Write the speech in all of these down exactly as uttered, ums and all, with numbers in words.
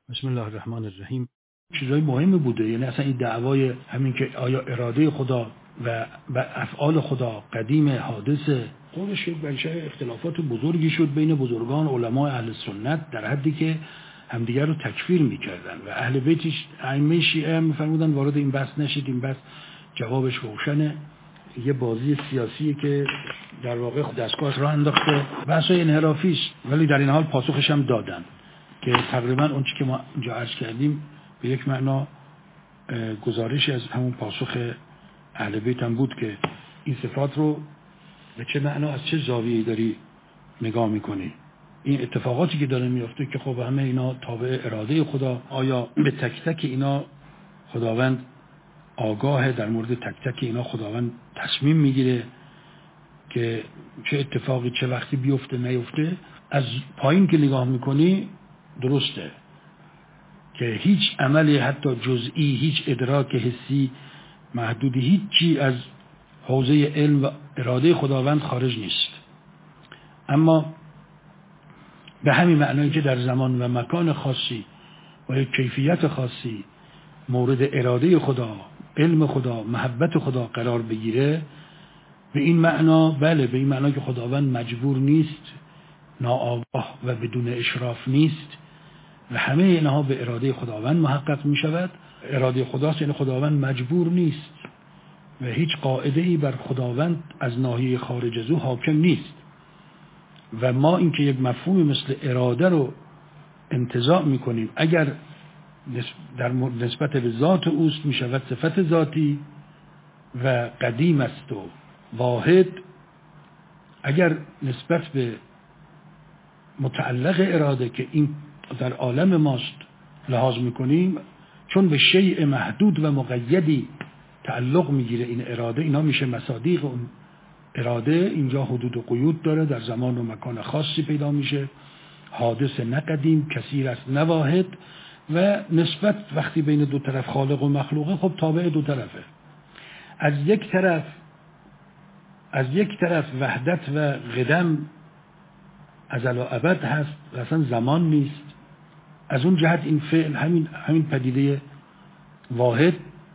بسم الله الرحمن الرحیم. چیزای مهمی بوده، یعنی اصلا این دعوای همین که آیا اراده خدا و و افعال خدا قدیم حادثه، خودش یک بنچه اختلافات بزرگی شد بین بزرگان علمای اهل سنت، در حدی که همدیگر رو تکفیر میکردن و اهل بیتش ائمه شیعه میفرمودن وارد این بحث نشید، این بحث جوابش روشنه، یه بازی سیاسیه که در واقع دستگاه راه انداخته، بحثای انحرافی است، ولی در این حال پاسخش هم دادن که تقریبا اون چیزی که ما اینجا عرض کردیم به یک معنا گزارش از همون پاسخ اهل بیت هم بود که این صفات رو به چه معنا از چه زاویه‌ای داری نگاه میکنی. این اتفاقاتی که داره میفته که خب همه اینا تابع اراده خدا، آیا به تک تک اینا خداوند آگاه، در مورد تک تک اینا خداوند تصمیم میگیره که چه اتفاقی چه وقتی بیفته نیفته. از پایین که نگاه میکنی درسته که هیچ عملی حتی جزئی، هیچ ادراک حسی محدودی، هیچ چی از حوزه علم و اراده خداوند خارج نیست، اما به همین معنایی که در زمان و مکان خاصی و یک کیفیت خاصی مورد اراده خدا، علم خدا، محبت خدا قرار بگیره، به این معنا بله، به این معنا که خداوند مجبور نیست، ناآگاه و بدون اشراف نیست و همه اینها به اراده خداوند محقق می شود. اراده خداست، یعنی خداوند مجبور نیست و هیچ قاعده‌ای بر خداوند از ناحیه خارج از او حاکم نیست و ما اینکه یک مفهومی مثل اراده رو انتزاع می کنیم، اگر در نسبت به ذات اوست می شود صفت ذاتی و قدیم است و واحد، اگر نسبت به متعلق اراده که این در عالم ماست لحاظ میکنیم، چون به شیء محدود و مقیدی تعلق میگیره این اراده، اینا میشه مصادیق اون اراده. اینجا حدود و قیود داره، در زمان و مکان خاصی پیدا میشه، حادث نه قدیم، کثیر است نه واحد، و نسبت وقتی بین دو طرف خالق و مخلوقه خب تابع دو طرفه. از یک طرف از یک طرف وحدت و قدم ازل و ابد هست و اصلا زمان نیست، از اون جهت این فعل همین همین پدیده واحد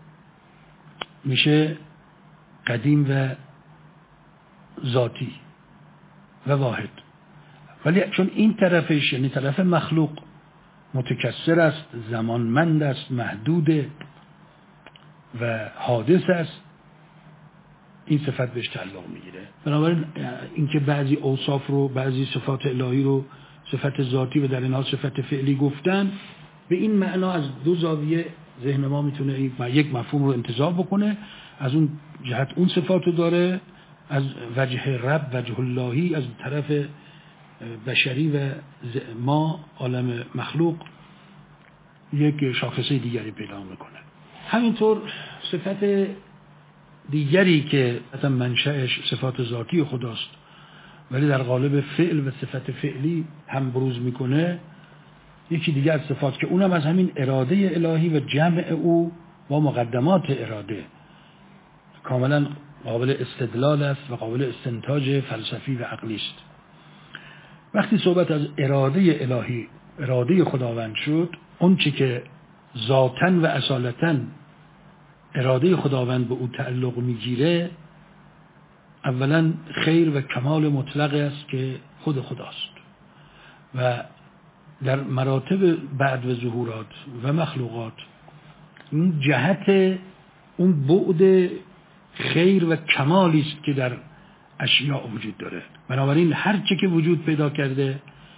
میشه قدیم و ذاتی و واحد. ولی چون این طرفش، یعنی طرف مخلوق، متکثر است، زمانمند است، محدوده و حادث است، این صفت بهش تعلق میگیره. بنابراین اینکه بعضی اوصاف رو، بعضی صفات الهی رو صفت ذاتی و در این حال صفت فعلی گفتن، به این معنا از دو زاویه ذهن ما میتونه یک مفهوم رو انتزاع بکنه. از اون جهت اون صفات رو داره، از وجه رب، وجه اللهی، از طرف بشری و ما عالم مخلوق یک شاخصه دیگری پیدا میکنه. همینطور صفت دیگری که اصلا منشأش صفات ذاتی خداست ولی در قالب فعل و صفت فعلی هم بروز میکنه، یکی دیگه از صفات که اونم از همین اراده الهی و جمع او با مقدمات اراده کاملا قابل استدلال است و قابل استنتاج فلسفی و عقلی است. وقتی صحبت از اراده الهی، اراده خداوند شد، اون چی که ذاتاً و اصالتاً اراده خداوند به او تعلق میگیره، اولا خیر و کمال مطلق است که خود خداست و در مراتب بعد و ظهورات و مخلوقات این جهت اون بعد خیر و کمالی است که در اشیاء وجود داره. بنابراین هر چه که وجود پیدا کرده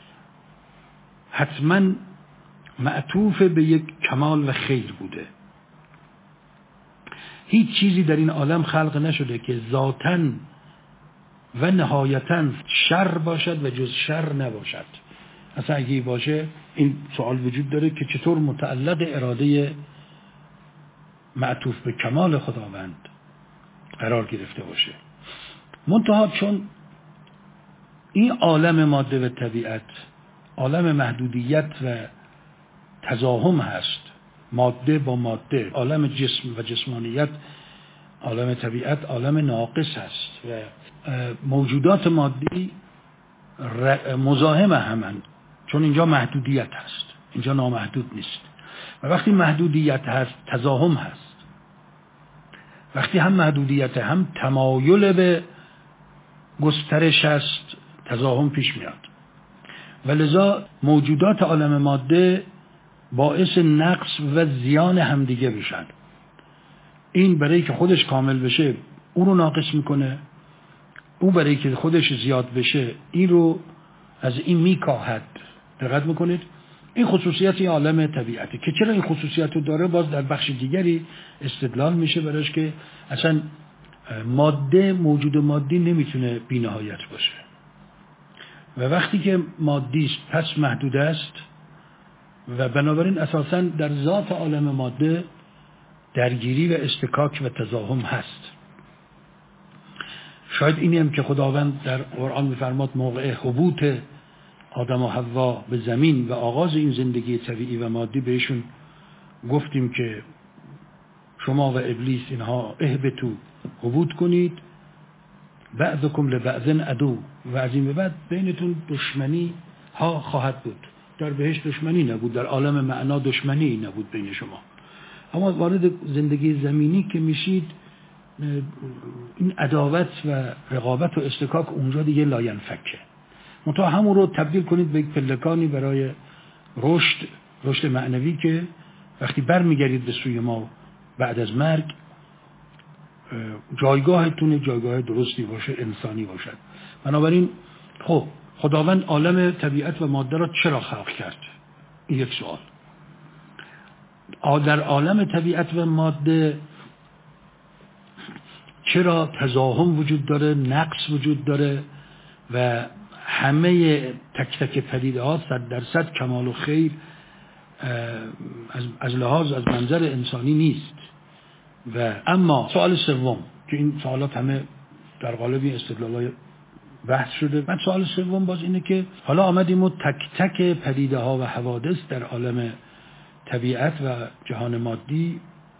حتما معطوف به یک کمال و خیر بوده. هیچ چیزی در این عالم خلق نشده که ذاتاً و نهایتاً شر باشد و جز شر نباشد. اصلا اگه باشه این سوال وجود داره که چطور متعلق اراده معطوف به کمال خداوند قرار گرفته باشه. منتها چون این عالم ماده و طبیعت عالم محدودیت و تزاحم هست، ماده با ماده، عالم جسم و جسمانیت، عالم طبیعت عالم ناقص هست و موجودات مادی مزاحم همند، چون اینجا محدودیت هست. اینجا نامحدود نیست. و وقتی محدودیت هست تزاحم هست. وقتی هم محدودیت هم تمایل به گسترش هست تزاحم پیش میاد. و لذا موجودات عالم ماده باعث نقص و زیان همدیگه میشن. این برای که خودش کامل بشه او رو ناقص میکنه، او برای که خودش زیاد بشه این رو از این میکاهد. دقت میکنید؟ این خصوصیت این عالم طبیعته که چرا این خصوصیت رو داره باز در بخش دیگری استدلال میشه براش که اصلا ماده موجود مادی نمیتونه بی نهایت باشه و وقتی که مادی است پس محدود است و بنابراین اساساً در ذات عالم ماده درگیری و استکاک و تزاحم هست. شاید اینی هم که خداوند در قرآن می‌فرماد موقع هبوط آدم و حوا به زمین و آغاز این زندگی طبیعی و مادی بهشون گفتیم که شما و ابلیس اینها اهبطوا هبوط کنید بعضکم لبعض عدو و از این به بعد بینتون دشمنی ها خواهد بود. در بهشت دشمنی نبود، در عالم معنا دشمنی نبود بین شما، اما وارد زندگی زمینی که میشید این عداوت و رقابت و استکاک اونجا دیگه لاینفکه. منتها همون رو تبدیل کنید به یک پلکانی برای رشد رشد معنوی که وقتی برمیگردید به سوی ما بعد از مرگ جایگاهتون جایگاه درستی باشه، انسانی باشد. بنابراین خب خداوند عالم طبیعت و ماده را چرا خلق کرد؟ این یک سوال. در عالم طبیعت و ماده چرا تزاحم وجود داره، نقص وجود داره و همه تک تک پدیده ها صد درصد کمال و خیر از از لحاظ از منظر انسانی نیست؟ و اما سوال سوم که این سوالات همه در قالب این استدلال‌های بحث شده، من سوال سوم باز اینه که حالا آمدیم و تک تک پدیده ها و حوادث در عالم طبیعت و جهان مادی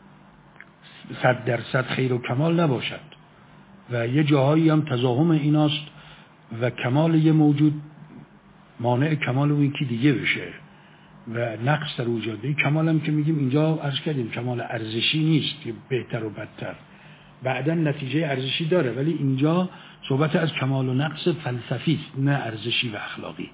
صد درصد خیر و کمال نباشد و یه جاهایی هم تزاحم ایناست و کمال یه موجود مانع کمال اون یکی دیگه بشه و نقص در وجود بید. کمال هم که میگیم اینجا عرض کردیم کمال ارزشی نیست که بهتر و بدتر، بعدا نتیجه ارزشی داره، ولی اینجا صحبت از کمال و نقص فلسفی است نه ارزشی و اخلاقی.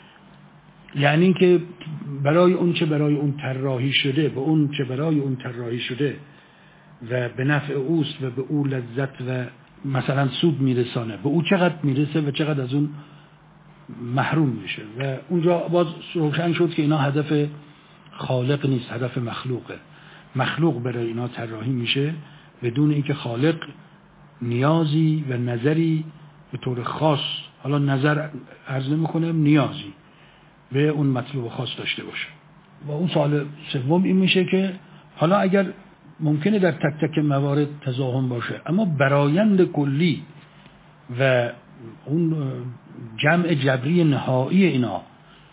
یعنی این که برای اون چه برای اون طراحی شده به اون چه برای اون طراحی شده و به نفع اوست و به او لذت و مثلا سود میرسانه، به او چقدر میرسه و چقدر از اون محروم میشه و اونجا باز روشن شد که اینا هدف خالق نیست، هدف مخلوقه. مخلوق برای اینا طراحی میشه بدون اینکه خالق نیازی و نظری به طور خاص، حالا نظر عرض نمی‌کنم، نیازی به اون مطلوب خاص داشته باشه. و اون سوال سوم این میشه که حالا اگر ممکنه در تک تک موارد تزاحم باشه اما برآیند کلی و اون جمع جبری نهایی اینا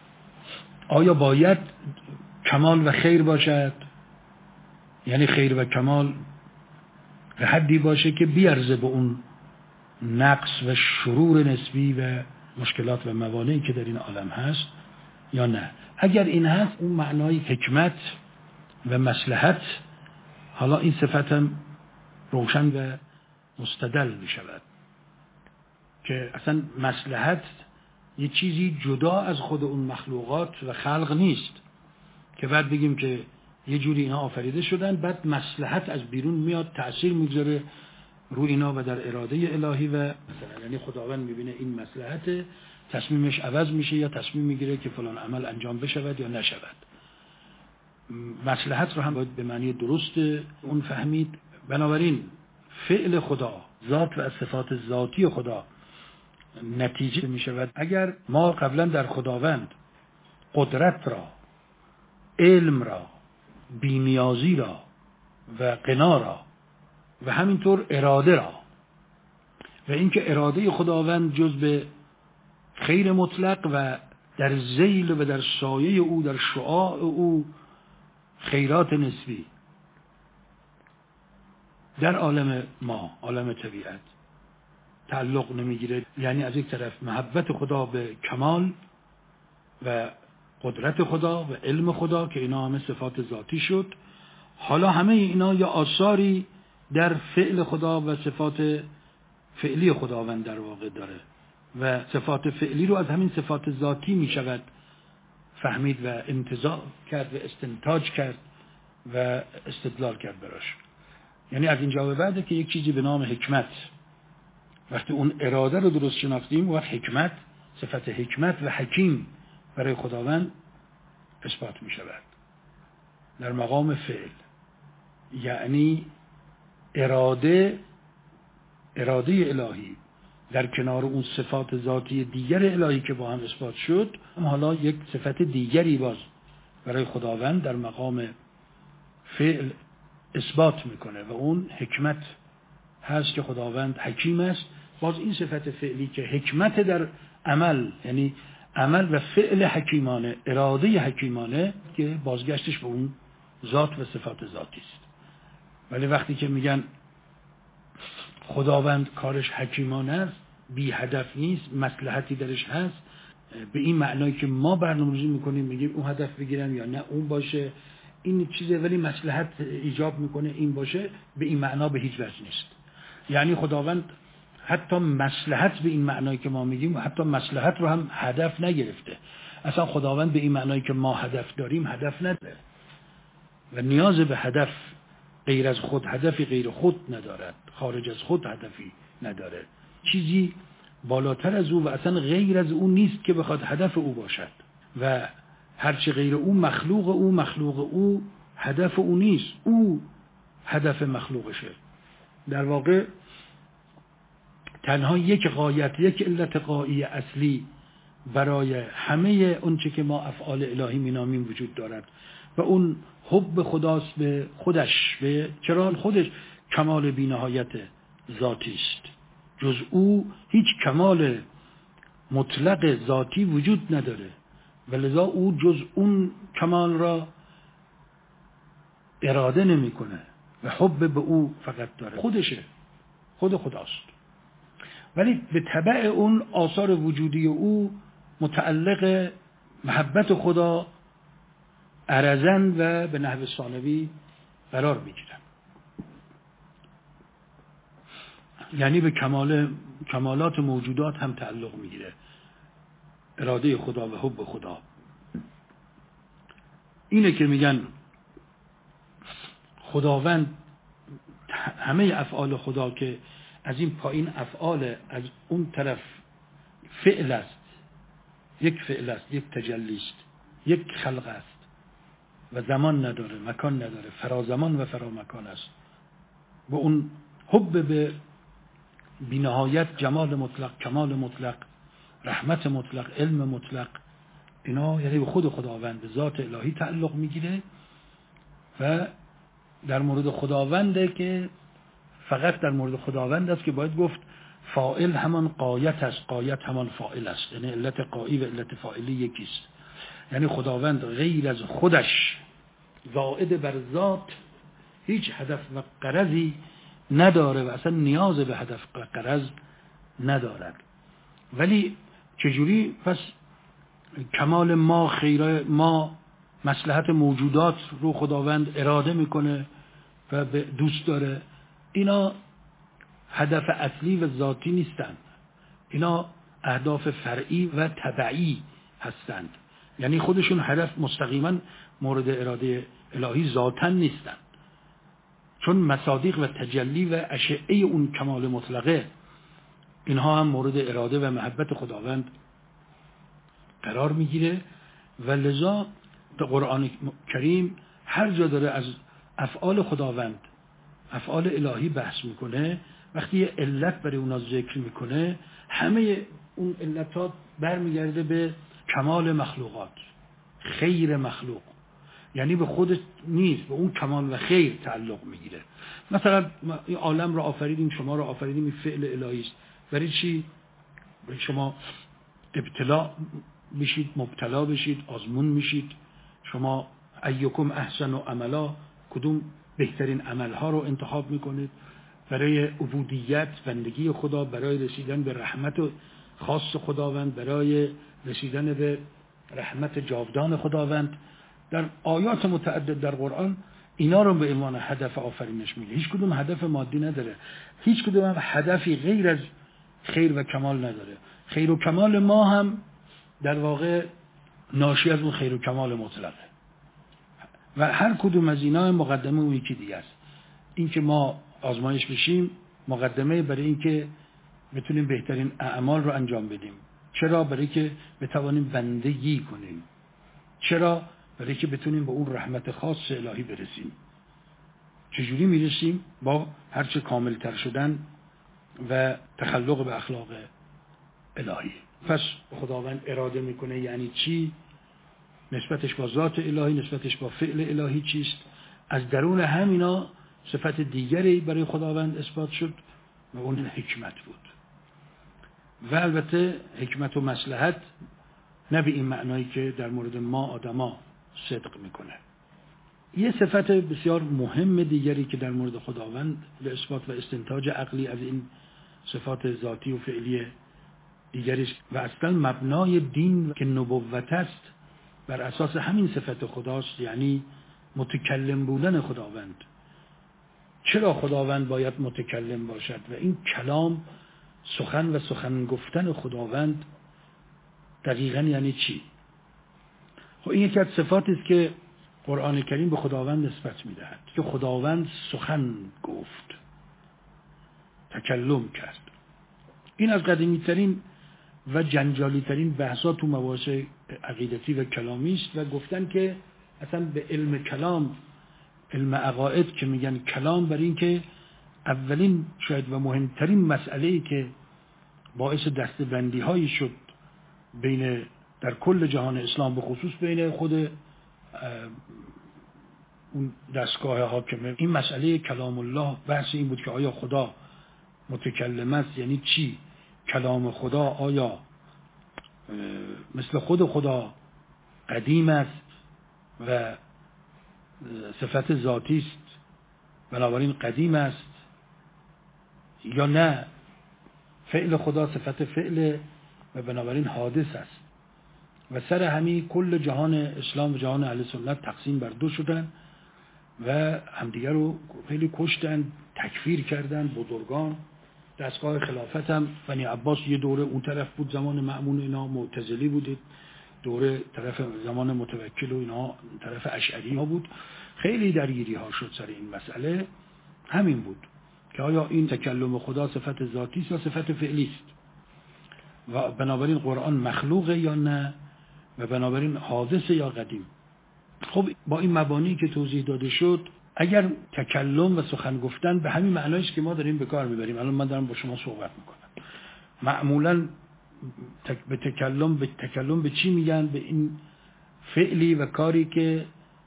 آیا باید کمال و خیر باشد؟ یعنی خیر و کمال به حدی باشه که بیارزه به اون نقص و شرور نسبی و مشکلات و موانعی که در این عالم هست یا نه؟ اگر این هست اون معنای حکمت و مصلحت، حالا این صفت هم روشن و مستدل می شود که اصلا مصلحت یه چیزی جدا از خود اون مخلوقات و خلق نیست که بعد بگیم که یه جوری اینا آفریده شدن بعد مصلحت از بیرون میاد تأثیر میگذاره روی اینا و در اراده الهی و مثلا یعنی خداوند میبینه این مصلحت، تصمیمش عوض میشه یا تصمیم میگیره که فلان عمل انجام بشود یا نشود. مصلحت رو هم باید به معنی درست اون فهمید. بنابراین فعل خدا، ذات و صفات ذاتی خدا نتیجه می شود اگر ما قبلا در خداوند قدرت را، علم را، بی‌نیازی را و غنا را و همینطور اراده را و اینکه اراده خداوند جز به خیر مطلق و در ذیل و در سایه او در شعاع او خیرات نسبی در عالم ما، عالم طبیعت تعلق نمیگیره. یعنی از یک طرف محبت خدا به کمال و قدرت خدا و علم خدا که اینا همه صفات ذاتی شد. حالا همه اینا یا آثاری در فعل خدا و صفات فعلی خداوند در واقع داره و صفات فعلی رو از همین صفات ذاتی می شود فهمید و انتزاع کرد و استنتاج کرد و استدلال کرد براش. یعنی از اینجا به بعده که یک چیزی به نام حکمت، وقتی اون اراده رو درست شناختیم، وقت حکمت، صفت حکمت و حکیم برای خداوند اثبات می شود در مقام فعل. یعنی اراده اراده الهی در کنار اون صفات ذاتی دیگر الهی که با هم اثبات شد، حالا یک صفت دیگری باز برای خداوند در مقام فعل اثبات میکنه و اون حکمت هست که خداوند حکیم است. باز این صفت فعلی که حکمت در عمل، یعنی عمل و فعل حکیمانه، اراده حکیمانه که بازگشتش به اون ذات و صفات ذاتی است. ولی وقتی که میگن خداوند کارش حکیمانه است، بی هدف نیست، مصلحتی درش هست، به این معنایی که ما برنامه‌ریزی میکنیم میگیم اون هدف بگیرم یا نه اون باشه، این چیزه ولی مصلحت ایجاب میکنه این باشه، به این معنا به هیچ وجه نیست. یعنی خداوند حتی مصلحت به این معنایی که ما میگیم و حتی مصلحت رو هم هدف نگرفته. اصلا خداوند به این معنایی که ما هدف داریم هدف نداره و نیاز به هدف غیر از خود، هدفی غیر خود ندارد، خارج از خود هدفی نداره، چیزی بالاتر از او و اصلا غیر از او نیست که بخواد هدف او باشد و هرچی غیر او مخلوق او مخلوق او هدف او نیست، او هدف مخلوقشه. در واقع تنها یک غایت، یک علت غایی اصلی برای همه اون چه که ما افعال الهی مینامیم وجود دارد و اون حب خداست به خودش، به چرا خودش کمال بی‌نهایت ذاتی است. جز او هیچ کمال مطلق ذاتی وجود نداره و لذا او جز اون کمال را اراده نمیکنه و حب به او فقط داره، خودشه، خود خداست. ولی به تبع اون آثار وجودی او متعلق محبت خدا عرضن و به نحو ثانوی قرار میگیرن، یعنی به کمال کمالات موجودات هم تعلق میگیره اراده خدا و حب خدا. اینه که میگن خداوند همه افعال خدا که از این پایین افعال، از اون طرف فعل است، یک فعل است، یک تجلی است، یک خلق است و زمان نداره، مکان نداره، فرازمان و فرامکان است. و اون حب به بی‌نهایت، جمال مطلق، کمال مطلق، رحمت مطلق، علم مطلق، اینا یعنی به خود خداوند، به ذات الهی تعلق میگیره و در مورد خداونده که فقط در مورد خداوند است که باید گفت فاعل همان غایت است، غایت همان فاعل است، یعنی علت غایی و علت فاعلی یکیست. یعنی خداوند غیر از خودش زائد بر ذات هیچ هدف و غرضی نداره و اصلا نیاز به هدف و غرض ندارد. ولی چجوری پس کمال ما، خیر ما، مصلحت موجودات رو خداوند اراده میکنه و دوست داره؟ اینا هدف اصلی و ذاتی نیستند، اینا اهداف فرعی و تبعی هستند. یعنی خودشون هدف مستقیما مورد اراده الهی ذاتن نیستند، چون مصادیق و تجلی و اشعه اون کمال مطلقه اینها هم مورد اراده و محبت خداوند قرار میگیره و لذا در قرآن کریم هر جا داره از افعال خداوند، افعال الهی بحث میکنه، وقتی یه علت برای اونا ذکر میکنه همه اون علتات برمیگرده به کمال مخلوقات، خیر مخلوق، یعنی به خود نیست، به اون کمال و خیر تعلق میگیره. مثلا این عالم را آفریدیم، شما را آفریدیم، این فعل الهی است. برای چی؟ برای شما ابتلا میشید، مبتلا بشید، آزمون میشید. شما ایکم احسن و عملا، کدوم بهترین عملها رو انتخاب میکنید برای عبودیت، بندگی خدا، برای رسیدن به رحمت خاص خداوند، برای رسیدن به رحمت جاودان خداوند. در آیات متعدد در قرآن اینا رو به عنوان هدف آفرینش میگه. هیچ کدوم هدف مادی نداره، هیچ کدوم هم هدفی غیر از خیر و کمال نداره. خیر و کمال ما هم در واقع ناشی از اون خیر و کمال مطلقه و هر کدوم از اینا مقدمه اون یکی دیگه است. این که ما آزمایش بشیم مقدمه برای این که بتونیم بهترین اعمال رو انجام بدیم. چرا؟ برای که بتوانیم بندگی کنیم. چرا؟ برای که بتونیم به اون رحمت خاص الهی برسیم. چجوری میرسیم؟ با هرچه کاملتر شدن و تخلق به اخلاق الهی. پس خداوند اراده میکنه یعنی چی؟ نسبتش با ذات الهی، نسبتش با فعل الهی چیست؟ از درون همینا صفت دیگری برای خداوند اثبات شد و اون حکمت بود. و البته حکمت و مصلحت نه به این معنایی که در مورد ما آدما صدق میکنه. یه صفت بسیار مهم دیگری که در مورد خداوند به اثبات و استنتاج عقلی از این صفات ذاتی و فعلی دیگری و اصلا مبنای دین که نبوت است بر اساس همین صفت خداست، یعنی متکلم بودن خداوند. چرا خداوند باید متکلم باشد و این کلام سخن و سخن گفتن خداوند دقیقاً یعنی چی؟ خب این یکی از صفاتی است که قرآن کریم به خداوند نسبت می‌دهد که خداوند سخن گفت، تکلم کرد. این از قدیمی‌ترین و جنجالی‌ترین بحث‌ها تو مباحث عقیدتی و کلامی است و گفتن که اصلا به علم کلام، علم عقاید که میگن کلام، برای این که اولین شاید و مهمترین مسئله‌ای که باعث دسته‌بندی هایی شد بین در کل جهان اسلام به خصوص بین خود اون دستگاه حاکمه، این مسئله کلام الله، بحث این بود که آیا خدا متکلم است یعنی چی؟ کلام خدا آیا مثل خود خدا قدیم است و صفت ذاتی است بنابراین قدیم است یا نه فعل خدا صفت فعل و بنابراین حادث است؟ و سر همین کل جهان اسلام و جهان اهل سنت تقسیم بر دو شدن و همدیگر رو خیلی کشتن، تکفیر کردن. بزرگان دستگاه خلافت هم بنی عباس یه دوره اون طرف بود، زمان مأمون اینا معتزلی بود، دوره طرف زمان متوکل و اینا طرف اشعری ها بود. خیلی درگیری ها شد سر این مسئله. همین بود که آیا این تکلم خدا صفت ذاتی است یا صفت فعلی است و بنابراین قرآن مخلوقه یا نه و بنابراین حادثه یا قدیم. خب با این مبانی که توضیح داده شد، اگر تکلم و سخن گفتن به همین معنایی است که ما داریم به کار میبریم، الان من دارم با شما صحبت میکنم، معمولا تک به تکلم به تکلم به چی میگن؟ به این فعلی و کاری که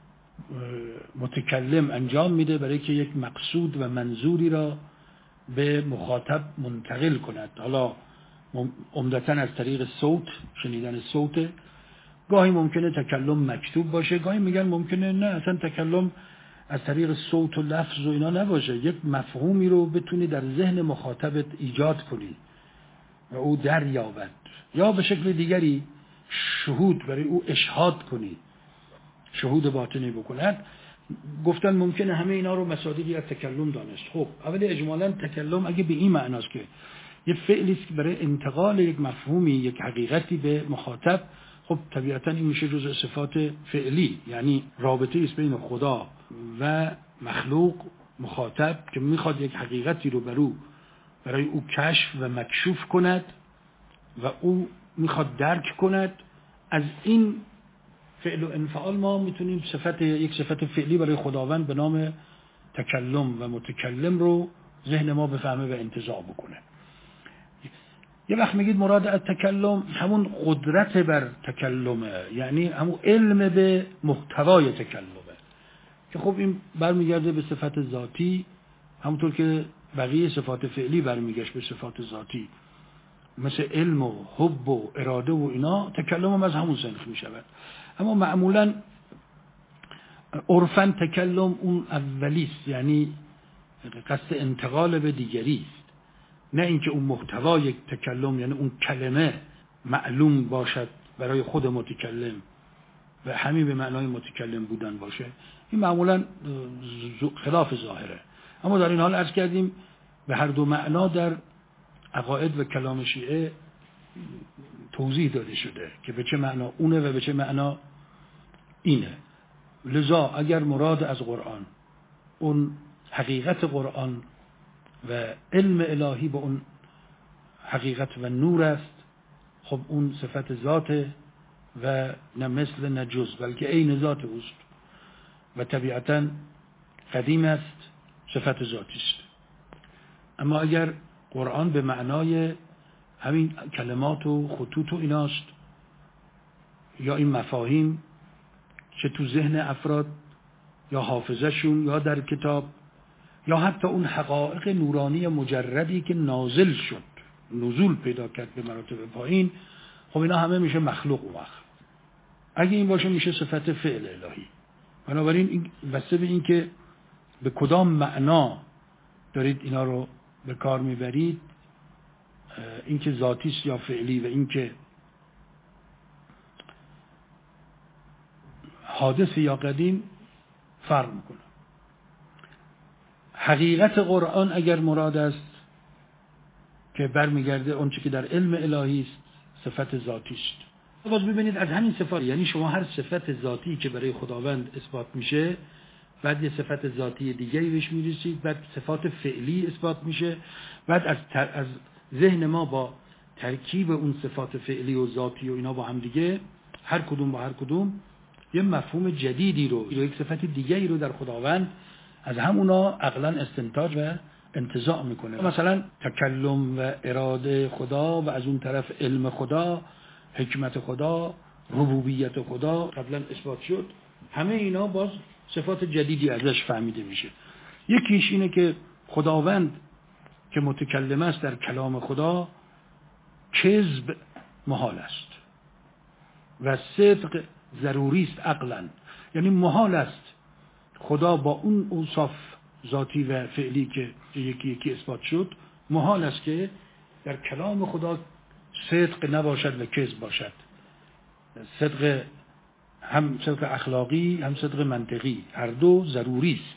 متکلم انجام میده برای که یک مقصود و منظوری را به مخاطب منتقل کند. حالا عمدتاً از طریق صوت، شنیدن صوت. گاهی ممکنه تکلم مکتوب باشه، گاهی میگن ممکنه نه اصلا تکلم از طریق صوت و لفظ و اینا نباشه، یک مفهومی رو بتونی در ذهن مخاطبت ایجاد کنی و او دریابد، یا به شکل دیگری شهود برای او اشهاد کنی، شهود باطنی بکند. گفتن ممکنه همه اینا رو مصادیقی از تکلم دانست. خب اولی اجمالاً تکلم اگه به این معناست که یه فعلی است که برای انتقال یک مفهومی، یک حقیقتی به مخاطب، خب طبیعتاً این میشه جزء صفات فعلی، یعنی رابطه است بین خدا و مخلوق مخاطب که میخواد یک حقیقتی رو برای او برای او کشف و مکشوف کند و او میخواد درک کند. از این فعل و انفعال ما میتونیم صفت یک صفت فعلی برای خداوند به نام تکلم و متکلم رو ذهن ما بفهمه و انتزاع بکنه. یه وقت میگید مراد از تکلم همون قدرت بر تکلمه، یعنی همون علم به محتوای تکلمه، که خب این برمیگرده به صفت ذاتی، همونطور که بقیه صفات فعلی برمیگشت به صفات ذاتی، مثل علم و حب و اراده و اینا. تکلم هم از همون صنف میشود. اما معمولا عرفاً تکلم اون اولیست، یعنی قصد انتقال به دیگری است، نه اینکه اون محتوای یک تکلم یعنی اون کلمه معلوم باشد برای خود متکلم و همین به معنای متکلم بودن باشه، این معمولا خلاف ظاهره. اما در این حال عرض کردیم به هر دو معنا در عقاید و کلام شیعه توضیح داده شده که به چه معنا اونه و به چه معنا اینه. لذا اگر مراد از قرآن اون حقیقت قرآن و علم الهی به اون حقیقت و نور است، خب اون صفت ذاته و نه مثل نه جز، بلکه عین ذات اوست و طبیعتا قدیم است، صفت ذاتی است. اما اگر قرآن به معنای همین کلمات و خطوط و ایناست، یا این مفاهیم که تو ذهن افراد یا حافظشون یا در کتاب، یا حتی اون حقایق نورانی مجردی که نازل شد، نزول پیدا کرد به مراتب پایین، خب اینا همه میشه مخلوق و وقت. اگه این باشه میشه صفت فعل الهی. بنابراین این بسته به این که به کدام معنا دارید اینا رو به کار میبرید، این که ذاتی است یا فعلی و این که حادث یا قدیم فرق میکنه. حقیقت قرآن اگر مراد است که برمیگرده اون چی که در علم الهی است، صفت ذاتی است. باز ببینید از همین صفات، یعنی شما هر صفت ذاتی که برای خداوند اثبات میشه، بعد یه صفت ذاتی دیگری بهش میرسید، بعد صفات فعلی اثبات میشه، بعد از تر از ذهن ما با ترکیب اون صفات فعلی و ذاتی و اینا با هم دیگه، هر کدوم با هر کدوم یه مفهوم جدیدی رو، یک صفت دیگری رو در خداوند از همونا عقلا استنتاج و انتزاع میکنه. مثلا تکلم و اراده خدا و از اون طرف علم خدا، حکمت خدا، ربوبیت خدا قبلا اثبات شد، همه اینا باز صفات جدیدی ازش فهمیده میشه. یکیش اینه که خداوند که متکلم است در کلام خدا، کذب محال است و صدق ضروری است عقلا. یعنی محال است خدا با اون اوصاف ذاتی و فعلی که یکی یکی اثبات شد، محال است که در کلام خدا صدق نباشد و کذب باشد. صدق هم صدق اخلاقی هم صدق منطقی، هر دو ضروری است.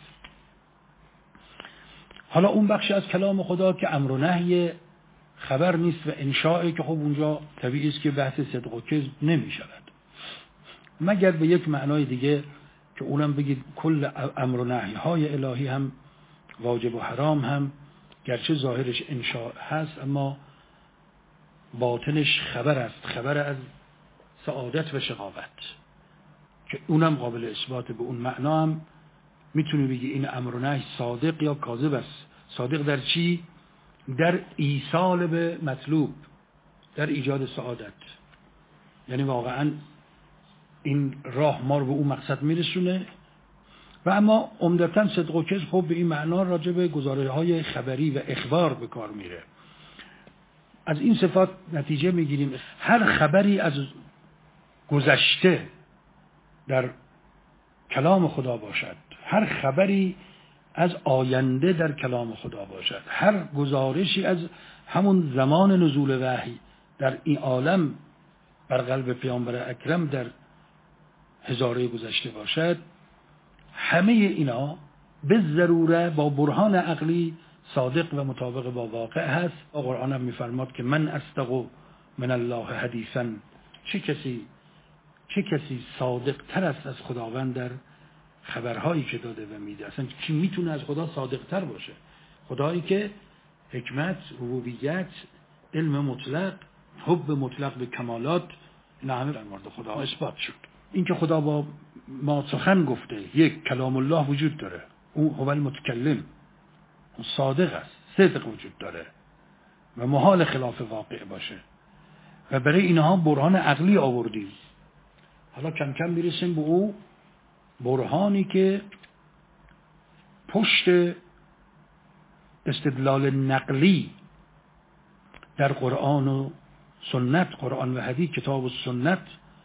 حالا اون بخش از کلام خدا که امر و نهی، خبر نیست و انشاء، که خب اونجا طبیعی است که بحث صدق و کذب نمی شود، مگر به یک معنای دیگه که اونم بگید کل امر و نهی های الهی هم واجب و حرام هم گرچه ظاهرش انشاء هست اما باطنش خبر است، خبر از سعادت و شقاوت، که اونم قابل اثبات. به اون معنا هم میتونی بگی این امر و نهی صادق یا کاذب است. صادق در چی؟ در ایصال به مطلوب، در ایجاد سعادت. یعنی واقعا این راه ما رو به اون مقصد میرسونه. و اما عمدتاً صدق و کذب خب به این معنا راجع به گزارش‌های خبری و اخبار به کار میره. از این صفات نتیجه میگیریم هر خبری از گذشته در کلام خدا باشد، هر خبری از آینده در کلام خدا باشد، هر گزارشی از همون زمان نزول وحی در این عالم بر قلب پیامبر اکرم در هزاره گذشته باشد، همه اینا به ضروره با برهان عقلی صادق و مطابق با واقع هست. قرآن هم میفرماد که من اصدق من الله حدیثا، چه کسی چه کسی صادق تر است از خداوند در خبرهایی که داده و میده. اصلا کی میتونه از خدا صادق تر باشه؟ خدایی که حکمت، ربوبیت، علم مطلق، حب مطلق به کمالات، اینا همه در مورد خدا اثبات شد. این که خدا با ما سخن گفته، یک کلام الله وجود داره، اون هو المتکلم، اون صادق است، صدق وجود داره و محال خلاف واقع باشه و برای اینها برهان عقلی آوردیم. حالا کم کم میرسیم به او برهانی که پشت استدلال نقلی در قرآن و سنت، قرآن و حدیث، کتاب و سنت،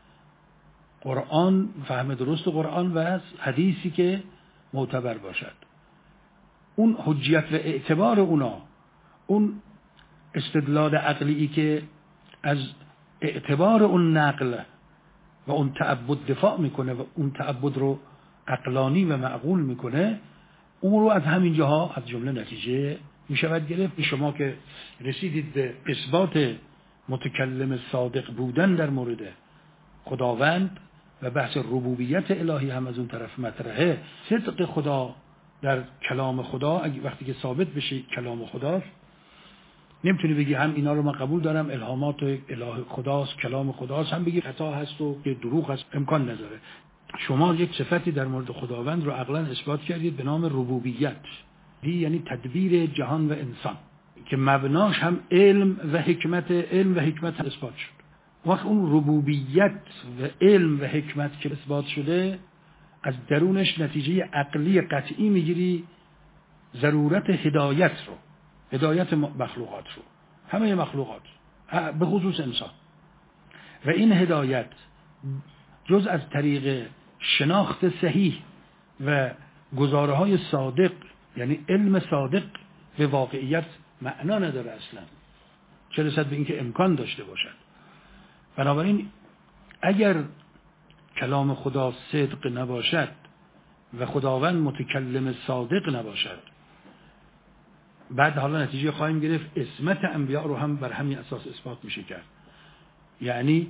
قرآن، فهم درست قرآن و حدیثی که معتبر باشد، اون حجیت و اعتبار اونا، اون استدلال عقلی که از اعتبار اون نقل و اون تعبد دفاع میکنه و اون تعبد رو عقلانی و معقول میکنه، اون رو از همین جاها از جمله نتیجه میشود گرفت. شما که رسیدید به اثبات متکلم صادق بودن در مورد خداوند و بحث ربوبیت الهی هم از اون طرف مطرحه، صدق خدا در کلام خدا اگه وقتی که ثابت بشه کلام خداست، نمیتونی بگی هم اینا رو من قبول دارم الهامات اله خداست، کلام خداست، هم بگی خطا هست و که دروغ هست، امکان نداره. شما یک صفتی در مورد خداوند رو عقلا اثبات کردید به نام ربوبیت، دی یعنی تدبیر جهان و انسان که مبناش هم علم و حکمت، علم و حکمت اثبات شد. وقت اون ربوبیت و علم و حکمت که اثبات شده، از درونش نتیجه عقلی قطعی میگیری ضرورت هدایت رو، هدایت مخلوقات رو، همه مخلوقات به خصوص انسان. و این هدایت جز از طریق شناخت صحیح و گزاره های صادق، یعنی علم صادق به واقعیت معنا نداره اصلا، چه رسد به اینکه امکان داشته باشد. بنابراین اگر کلام خدا صدق نباشد و خداوند متکلم صادق نباشد، بعد حالا نتیجه خواهیم گرفت عصمت انبیاء رو هم بر همین اساس اثبات میشه کرد. یعنی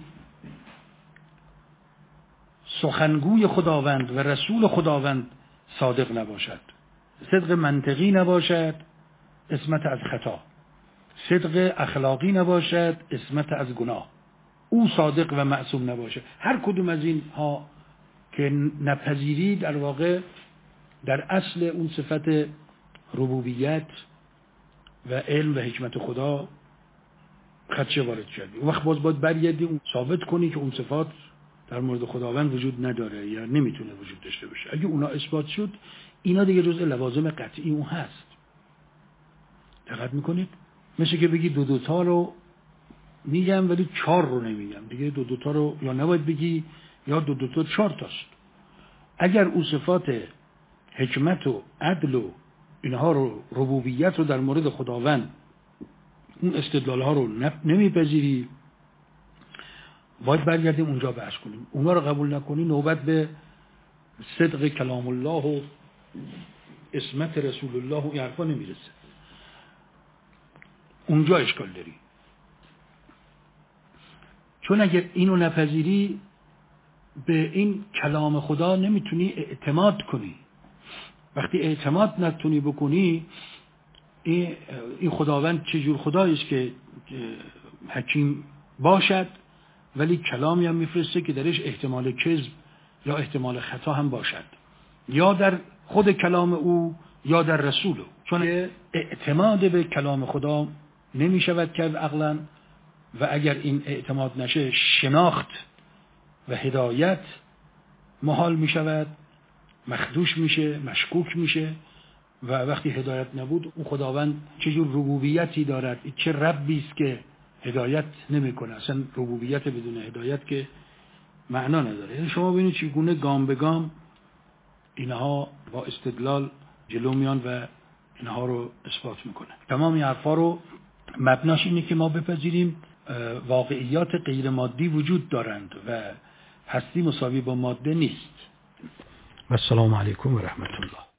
سخنگوی خداوند و رسول خداوند صادق نباشد، صدق منطقی نباشد، عصمت از خطا، صدق اخلاقی نباشد، عصمت از گناه، او صادق و معصوم نباشه. هر کدوم از این ها که نپذیری در واقع در اصل اون صفت ربوبیت و علم و حکمت خدا خدشه وارد کردی. اون وقت باز باید برگردی اون ثابت کنی که اون صفات در مورد خداوند وجود نداره یا نمیتونه وجود داشته باشه. اگه اونا اثبات شد، اینا دیگه جزء لوازم قطعی اون هست. دقت میکنید؟ مثل که بگی دو دوتا رو میگم ولی چهار رو نمیگم، دیگه دو دوتا رو یا نباید بگی یا دو دوتا چهار تاست. اگر اون صفات حکمت و عدل و اینها رو، ربوبیت رو در مورد خداوند، اون استدلال ها رو نمیپذیری، باید برگردیم اونجا بحث کنیم. اونا رو قبول نکنی، نوبت به صدق کلام الله و عصمت رسول الله و این حرفا نمیرسه. اونجا اشکال داری. چون اگر اینو نپذیری، به این کلام خدا نمیتونی اعتماد کنی. وقتی اعتماد نتونی بکنی، این خداوند چجور خدایی است که حکیم باشد ولی کلامی هم میفرسته که درش احتمال کذب یا احتمال خطا هم باشد، یا در خود کلام او یا در رسول او. چون اعتماد به کلام خدا نمیشود کرد عقلا، و اگر این اعتماد نشه، شناخت و هدایت محال میشود، مخدوش میشه، مشکوک میشه. و وقتی هدایت نبود، اون خداوند چجور ربوبیتی دارد، چه ربی است که هدایت نمیکنه؟ اصلا ربوبیت بدون هدایت که معنا نداره. یعنی شما ببینید چگونه گام به گام اینها با استدلال جلو میان و اینها رو اثبات میکنن. تمام این حرفا رو مبناش اینه که ما بپذیریم واقعیات غیر مادی وجود دارند و هستی مساوی با ماده نیست. و السلام علیکم و رحمت الله.